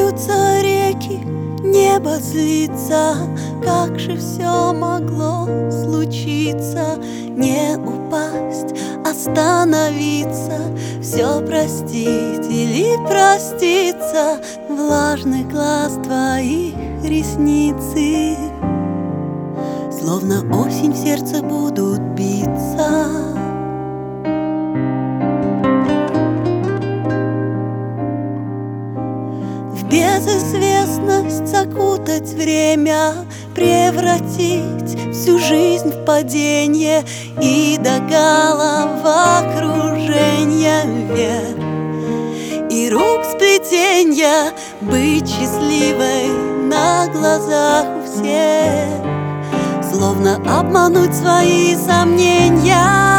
Льются реки, небо злится. Как же все могло случиться? Не упасть, остановиться, все простить или проститься. Влажный глаз твоих ресницы, словно осень в сердце будут биться. В безызвестность закутать время, превратить всю жизнь в падение и до головокружения вверх и рук сплетенья, быть счастливой на глазах у всех, словно обмануть свои сомнения.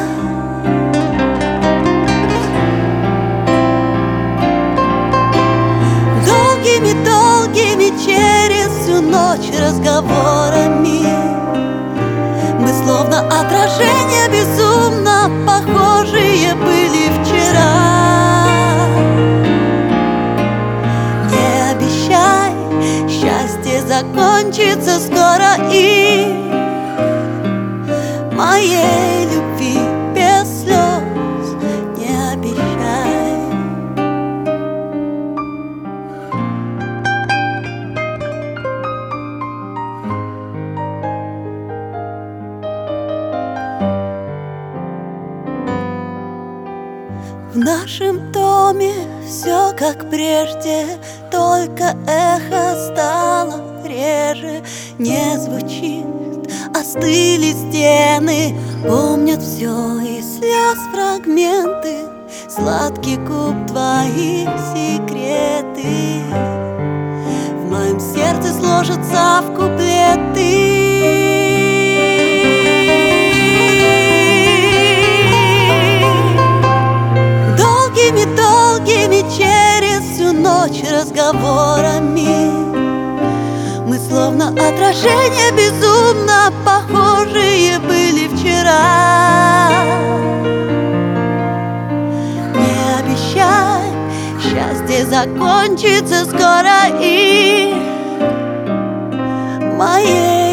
Долгими через всю ночь разговорами мы словно отражения безумно похожие были вчера. Не обещай, счастье закончится скоро, и моей любви без слез не обещай. В нашем доме все как прежде, только эхо стало реже. Не звучит, остыли стены, помнят все и слез фрагменты, сладкий губ твоих секреты в моем сердце сложатся в куплеты. Долгими через всю ночь разговорами мы словно отражения безумно похожие были вчера. Не обещай, счастье закончится скоро, и моей